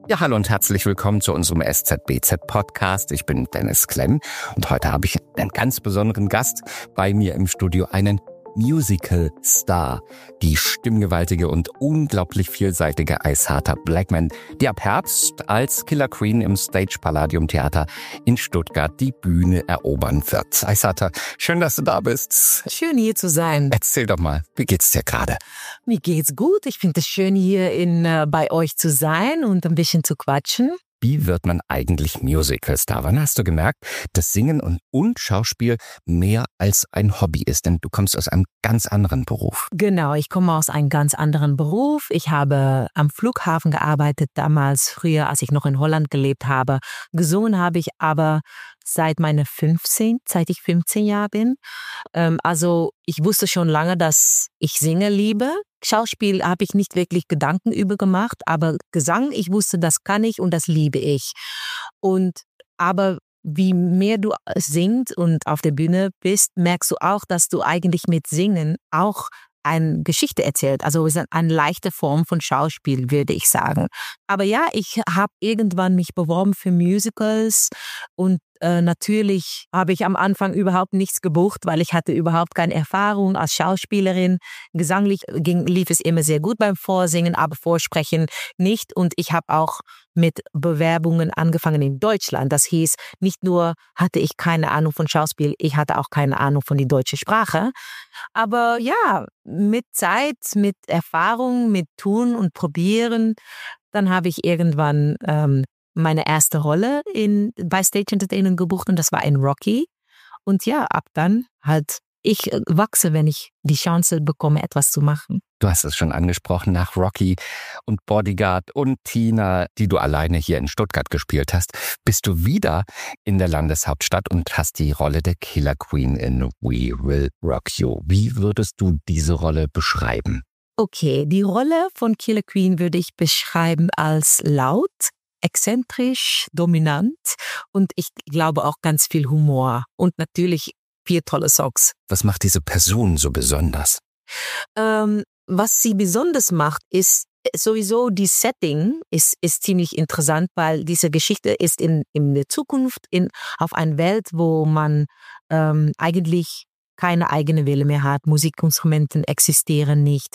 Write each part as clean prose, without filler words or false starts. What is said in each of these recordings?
Ja, hallo und herzlich willkommen zu unserem SZBZ-Podcast. Ich bin Dennis Klemm und heute habe ich einen ganz besonderen Gast bei mir im Studio, einen Musical-Star, die stimmgewaltige und unglaublich vielseitige Aysata Blackman, die ab Herbst als Killer Queen im Stage Palladium Theater in Stuttgart die Bühne erobern wird. Aysata, schön, dass du da bist. Schön, hier zu sein. Erzähl doch mal, wie geht's dir gerade? Mir geht's gut. Ich finde es schön, hier bei euch zu sein und ein bisschen zu quatschen. Wie wird man eigentlich Musical-Star? Wann hast du gemerkt, dass Singen und Schauspiel mehr als ein Hobby ist? Denn du kommst aus einem ganz anderen Beruf. Genau, ich komme aus einem ganz anderen Beruf. Ich habe am Flughafen gearbeitet, damals früher, als ich noch in Holland gelebt habe. Gesungen habe ich aber seit ich 15 Jahre bin. Also ich wusste schon lange, dass ich Singen liebe. Schauspiel habe ich nicht wirklich Gedanken über gemacht, aber Gesang, ich wusste, das kann ich und das liebe ich. Aber wie mehr du singst und auf der Bühne bist, merkst du auch, dass du eigentlich mit Singen auch eine Geschichte erzählt. Also es ist eine leichte Form von Schauspiel, würde ich sagen. Aber ja, ich habe irgendwann mich beworben für Musicals und natürlich habe ich am Anfang überhaupt nichts gebucht, weil ich hatte überhaupt keine Erfahrung als Schauspielerin. Gesanglich lief es immer sehr gut beim Vorsingen, aber Vorsprechen nicht. Und ich habe auch mit Bewerbungen angefangen in Deutschland. Das hieß, nicht nur hatte ich keine Ahnung von Schauspiel, ich hatte auch keine Ahnung von der deutschen Sprache. Aber ja, mit Zeit, mit Erfahrung, mit Tun und Probieren, dann habe ich irgendwann meine erste Rolle bei Stage Entertainment gebucht und das war in Rocky. Und ja, ab dann ich wachse, wenn ich die Chance bekomme, etwas zu machen. Du hast es schon angesprochen, nach Rocky und Bodyguard und Tina, die du alleine hier in Stuttgart gespielt hast, bist du wieder in der Landeshauptstadt und hast die Rolle der Killer Queen in We Will Rock You. Wie würdest du diese Rolle beschreiben? Okay, die Rolle von Killer Queen würde ich beschreiben als laut, exzentrisch, dominant und ich glaube auch ganz viel Humor und natürlich 4 tolle Songs. Was macht diese Person so besonders? Was sie besonders macht, ist sowieso die Setting ist ziemlich interessant, weil diese Geschichte ist in der Zukunft auf einer Welt, wo man eigentlich keine eigene Wille mehr hat. Musikinstrumenten existieren nicht.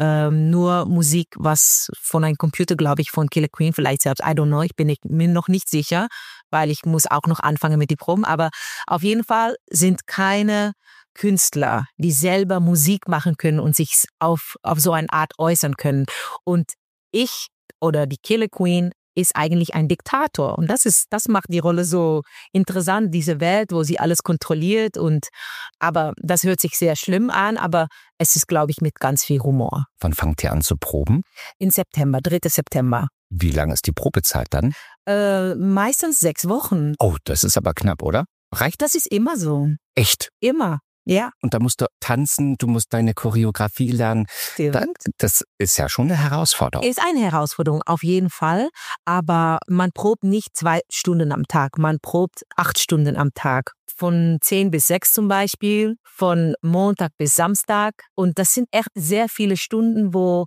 Nur Musik, was von einem Computer, glaube ich, von Killer Queen, vielleicht selbst, I don't know, ich bin mir noch nicht sicher, weil ich muss auch noch anfangen mit den Proben. Aber auf jeden Fall sind keine Künstler, die selber Musik machen können und sich auf so eine Art äußern können. Und ich oder die Killer Queen ist eigentlich ein Diktator. Und das macht die Rolle so interessant, diese Welt, wo sie alles kontrolliert. Aber das hört sich sehr schlimm an, aber es ist, glaube ich, mit ganz viel Humor. Wann fangt ihr an zu proben? Im September, 3. September. Wie lang ist die Probezeit dann? Meistens 6 Wochen. Oh, das ist aber knapp, oder? Reicht das? Das ist immer so. Echt? Immer. Ja. Und da musst du tanzen, du musst deine Choreografie lernen. Das ist ja schon eine Herausforderung. Ist eine Herausforderung, auf jeden Fall. Aber man probt nicht 2 Stunden am Tag. Man probt 8 Stunden am Tag. Von 10 bis 6 zum Beispiel, von Montag bis Samstag. Und das sind echt sehr viele Stunden, wo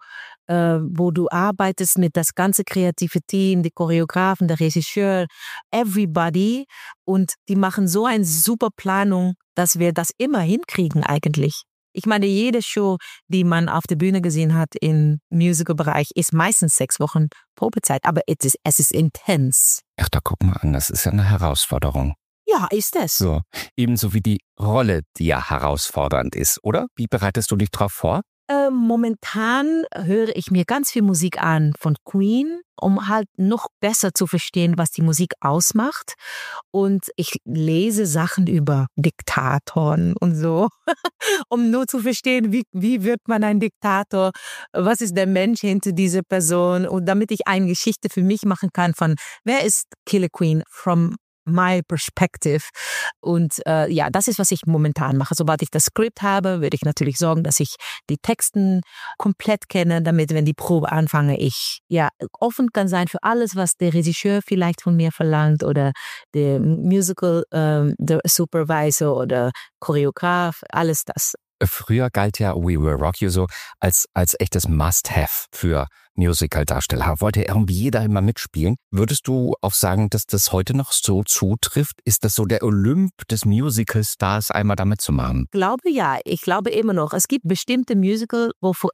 du arbeitest mit das ganze kreative Team, die Choreografen, der Regisseur, everybody. Und die machen so eine super Planung, dass wir das immer hinkriegen eigentlich. Ich meine, jede Show, die man auf der Bühne gesehen hat im Musical-Bereich, ist meistens 6 Wochen Probezeit. Aber es ist intens. Ach, da guck mal an, das ist ja eine Herausforderung. Ja, ist es. So, ebenso wie die Rolle, die ja herausfordernd ist, oder? Wie bereitest du dich darauf vor? Momentan höre ich mir ganz viel Musik an von Queen, um halt noch besser zu verstehen, was die Musik ausmacht. Und ich lese Sachen über Diktatoren und so, um nur zu verstehen, wie wird man ein Diktator, was ist der Mensch hinter dieser Person und damit ich eine Geschichte für mich machen kann von, wer ist Killer Queen from my perspective. Und ja, das ist, was ich momentan mache. Sobald ich das Skript habe, würde ich natürlich sorgen, dass ich die Texten komplett kenne, damit, wenn die Probe anfange, ich ja offen kann sein für alles, was der Regisseur vielleicht von mir verlangt oder der Musical, der Supervisor oder Choreograf, alles das. Früher galt ja We Will Rock You so als echtes Must-Have für Musical-Darsteller. Wollte irgendwie jeder immer mitspielen. Würdest du auch sagen, dass das heute noch so zutrifft? Ist das so der Olymp des Musical-Stars, einmal da mitzumachen? Ich glaube ja, ich glaube immer noch. Es gibt bestimmte Musical,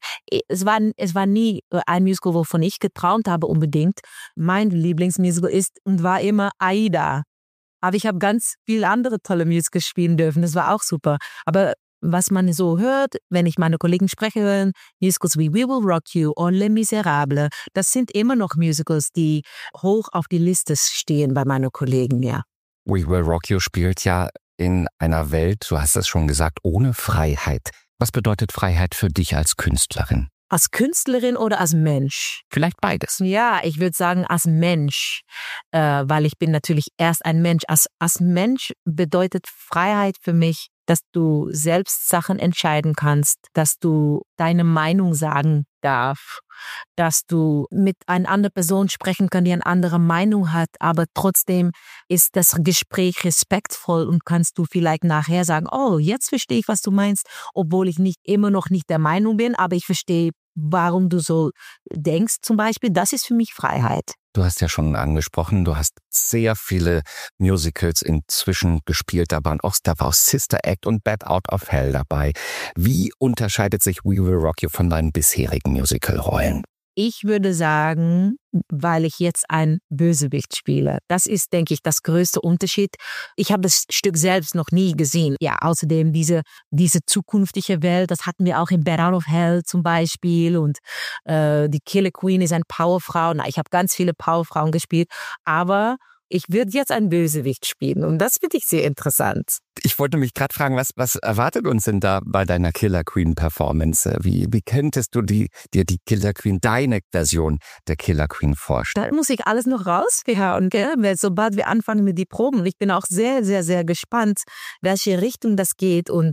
es war nie ein Musical, wovon ich geträumt habe unbedingt. Mein Lieblingsmusical ist und war immer Aida. Aber ich habe ganz viele andere tolle Musicals spielen dürfen. Das war auch super. Aber was man so hört, wenn ich meine Kollegen spreche, hören, Musicals wie We Will Rock You oder Les Miserables, das sind immer noch Musicals, die hoch auf die Liste stehen bei meinen Kollegen, ja. We Will Rock You spielt ja in einer Welt, du hast es schon gesagt, ohne Freiheit. Was bedeutet Freiheit für dich als Künstlerin? Als Künstlerin oder als Mensch? Vielleicht beides. Ja, ich würde sagen als Mensch, weil ich bin natürlich erst ein Mensch. Als Mensch bedeutet Freiheit für mich, dass du selbst Sachen entscheiden kannst, dass du deine Meinung sagen darfst, dass du mit einer anderen Person sprechen kannst, die eine andere Meinung hat, aber trotzdem ist das Gespräch respektvoll und kannst du vielleicht nachher sagen, oh, jetzt verstehe ich, was du meinst, obwohl ich immer noch nicht der Meinung bin, aber ich verstehe, warum du so denkst zum Beispiel. Das ist für mich Freiheit. Du hast ja schon angesprochen, du hast sehr viele Musicals inzwischen gespielt. Da waren Sister Act und Bat Out of Hell dabei. Wie unterscheidet sich We Will Rock You von deinen bisherigen Musical-Rollen? Ich würde sagen, weil ich jetzt ein Bösewicht spiele. Das ist, denke ich, das größte Unterschied. Ich habe das Stück selbst noch nie gesehen. Ja, außerdem diese zukünftige Welt, das hatten wir auch in Bat Out of Hell zum Beispiel. Und die Killer Queen ist eine Powerfrau. Na, ich habe ganz viele Powerfrauen gespielt. Aber ich würde jetzt ein Bösewicht spielen und das finde ich sehr interessant. Ich wollte mich gerade fragen, was erwartet uns denn da bei deiner Killer Queen Performance? Wie könntest du dir die Killer Queen, deine Version der Killer Queen vorstellen? Da muss ich alles noch raushauen, gell? Sobald wir anfangen mit die Proben. Ich bin auch sehr, sehr, sehr gespannt, welche Richtung das geht und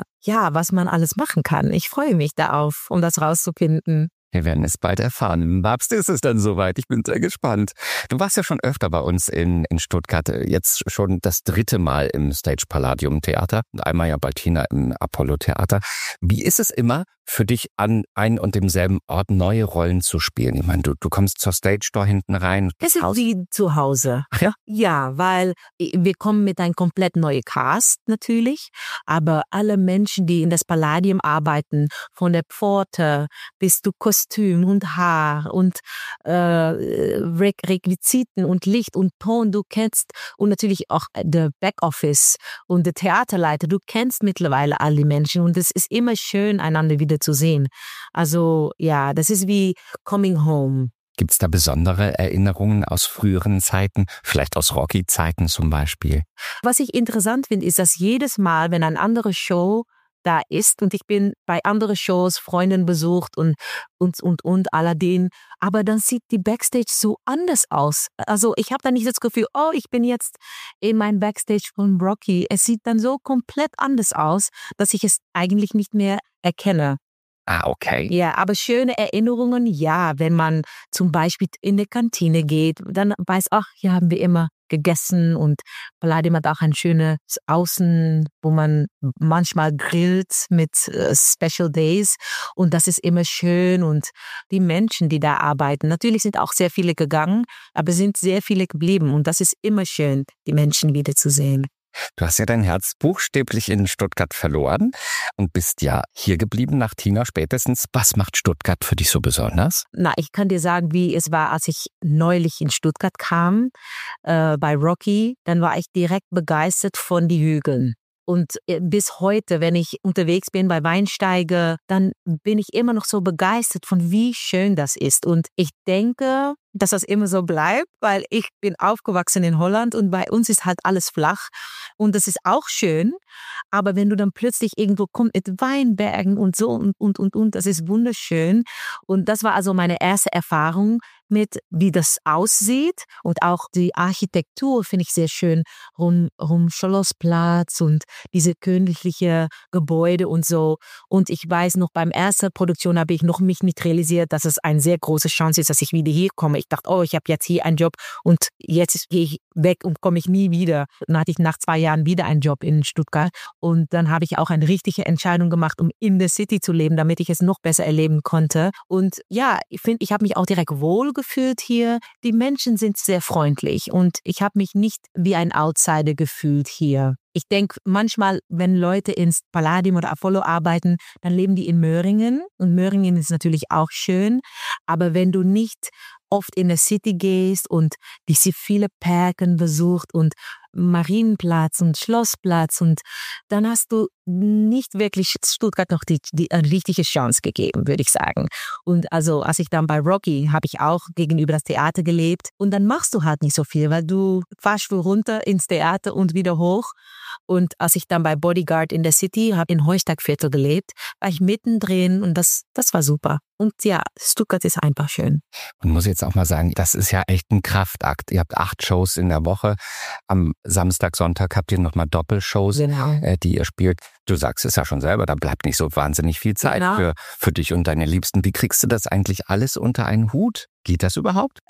was man alles machen kann. Ich freue mich darauf, um das rauszufinden. Wir werden es bald erfahren. Im Herbst ist es dann soweit. Ich bin sehr gespannt. Du warst ja schon öfter bei uns in Stuttgart. Jetzt schon das 3. Mal im Stage Palladium Theater und einmal ja bald Tina im Apollo Theater. Wie ist es immer für dich, an ein und demselben Ort neue Rollen zu spielen? Ich meine, du kommst zur Stage Door hinten rein. Es ist wie zu Hause. Ach ja? Ja, weil wir kommen mit einem komplett neuen Cast natürlich, aber alle Menschen, die in das Palladium arbeiten, von der Pforte bis zu Kostüm und Haar und Requisiten und Licht und Ton, du kennst, und natürlich auch der Backoffice und der Theaterleiter, du kennst mittlerweile all die Menschen und es ist immer schön, einander wieder zu sehen. Also ja, das ist wie Coming Home. Gibt es da besondere Erinnerungen aus früheren Zeiten, vielleicht aus Rocky-Zeiten zum Beispiel? Was ich interessant finde, ist, dass jedes Mal, wenn eine andere Show da ist, und ich bin bei anderen Shows Freundinnen besucht und Aladdin, aber dann sieht die Backstage so anders aus. Also ich habe da nicht das Gefühl, oh, ich bin jetzt in meinem Backstage von Rocky. Es sieht dann so komplett anders aus, dass ich es eigentlich nicht mehr erkenne. Ah, okay. Ja, aber schöne Erinnerungen, ja, wenn man zum Beispiel in die Kantine geht, dann weiß, ach, hier haben wir immer gegessen und Palladium hat auch ein schönes Außen, wo man manchmal grillt mit Special Days und das ist immer schön und die Menschen, die da arbeiten, natürlich sind auch sehr viele gegangen, aber sind sehr viele geblieben und das ist immer schön, die Menschen wiederzusehen. Du hast ja dein Herz buchstäblich in Stuttgart verloren und bist ja hier geblieben nach Tina spätestens. Was macht Stuttgart für dich so besonders? Na, ich kann dir sagen, wie es war, als ich neulich in Stuttgart kam, bei Rocky. Dann war ich direkt begeistert von die Hügeln. Und bis heute, wenn ich unterwegs bin bei Weinsteiger, dann bin ich immer noch so begeistert von wie schön das ist. Und ich denke, dass das immer so bleibt, weil ich bin aufgewachsen in Holland und bei uns ist halt alles flach. Und das ist auch schön. Aber wenn du dann plötzlich irgendwo kommst mit Weinbergen und so und, das ist wunderschön. Und das war also meine erste Erfahrung, mit, wie das aussieht. Und auch die Architektur finde ich sehr schön. Rum Schlossplatz und diese königliche Gebäude und so. Und ich weiß noch, beim ersten Produktion habe ich noch mich nicht realisiert, dass es eine sehr große Chance ist, dass ich wieder hier komme. Ich dachte, ich habe jetzt hier einen Job und jetzt gehe ich weg und komme ich nie wieder. Dann hatte ich nach 2 Jahren wieder einen Job in Stuttgart. Und dann habe ich auch eine richtige Entscheidung gemacht, um in der City zu leben, damit ich es noch besser erleben konnte. Und ja, ich finde, ich habe mich auch direkt wohl gefühlt hier. Die Menschen sind sehr freundlich und ich habe mich nicht wie ein Outsider gefühlt hier. Ich denke, manchmal, wenn Leute ins Palladium oder Apollo arbeiten, dann leben die in Möhringen. Und Möhringen ist natürlich auch schön. Aber wenn du nicht oft in der City gehst und diese viele Parken besucht und Marienplatz und Schlossplatz und dann hast du nicht wirklich Stuttgart noch die richtige Chance gegeben, würde ich sagen. Und also als ich dann bei Rocky, habe ich auch gegenüber das Theater gelebt und dann machst du halt nicht so viel, weil du fährst runter ins Theater und wieder hoch. Und als ich dann bei Bodyguard in der City, habe in Heustagviertel gelebt, war ich mittendrin und das war super. Und ja, Stuttgart ist einfach schön. Und muss jetzt auch mal sagen, das ist ja echt ein Kraftakt. Ihr habt 8 Shows in der Woche. Am Samstag, Sonntag habt ihr nochmal Doppelshows, genau, die ihr spielt. Du sagst es ja schon selber, da bleibt nicht so wahnsinnig viel Zeit, genau, für dich und deine Liebsten. Wie kriegst du das eigentlich alles unter einen Hut? Geht das überhaupt?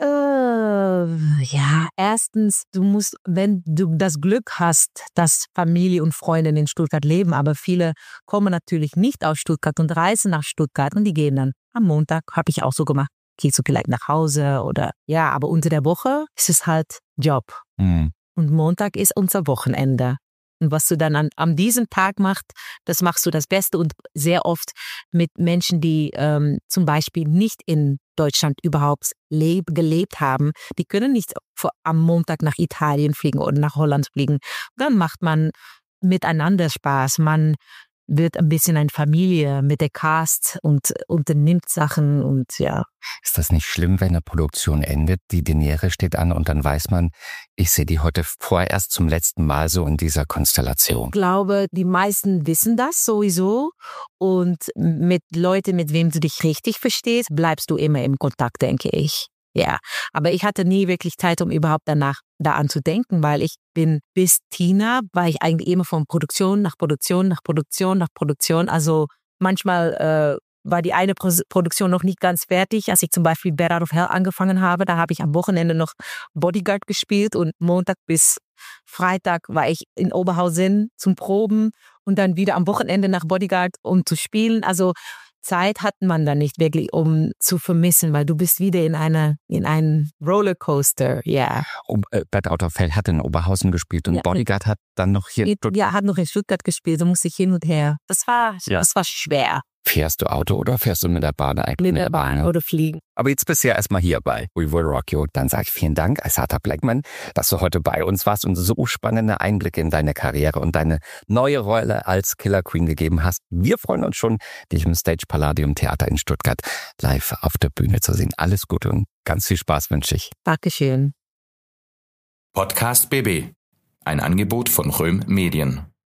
Ja, erstens, du musst, wenn du das Glück hast, dass Familie und Freunde in Stuttgart leben, aber viele kommen natürlich nicht aus Stuttgart und reisen nach Stuttgart und die gehen dann am Montag, habe ich auch so gemacht, gehst du vielleicht nach Hause oder ja, aber unter der Woche ist es halt Job. Und Montag ist unser Wochenende. Und was du dann an diesem Tag machst, das machst du das Beste und sehr oft mit Menschen, die zum Beispiel nicht in Deutschland überhaupt gelebt haben. Die können nicht am Montag nach Italien fliegen oder nach Holland fliegen. Dann macht man miteinander Spaß. Man wird ein bisschen eine Familie mit der Cast und unternimmt Sachen und ja. Ist das nicht schlimm, wenn eine Produktion endet, die Derniere steht an und dann weiß man, ich sehe die heute vorerst zum letzten Mal so in dieser Konstellation? Ich glaube, die meisten wissen das sowieso und mit Leuten, mit wem du dich richtig verstehst, bleibst du immer im Kontakt, denke ich. Ja, aber ich hatte nie wirklich Zeit, um überhaupt danach daran zu denken, weil ich bin bis Tina, war ich eigentlich immer von Produktion nach Produktion nach Produktion nach Produktion. Also manchmal war die eine Produktion noch nicht ganz fertig. Als ich zum Beispiel Bad Out of Hell angefangen habe, da habe ich am Wochenende noch Bodyguard gespielt und Montag bis Freitag war ich in Oberhausen zum Proben und dann wieder am Wochenende nach Bodyguard, um zu spielen. Also Zeit hat man da nicht wirklich, um zu vermissen, weil du bist wieder in einem Rollercoaster, ja. Yeah. Bad Out of Hell hat in Oberhausen gespielt und ja, Bodyguard hat dann noch hier... Ja, hat noch in Stuttgart gespielt, da musste ich hin und her. Das war schwer. Fährst du Auto oder fährst du mit der Bahn eigentlich? Mit der Bahn oder fliegen. Aber jetzt bist du ja erstmal hier bei We Will Rock You. Dann sage ich vielen Dank, Aissata Blackman, dass du heute bei uns warst und so spannende Einblicke in deine Karriere und deine neue Rolle als Killer Queen gegeben hast. Wir freuen uns schon, dich im Stage Palladium Theater in Stuttgart live auf der Bühne zu sehen. Alles Gute und ganz viel Spaß wünsche ich. Dankeschön. Podcast BB. Ein Angebot von Röhm Medien.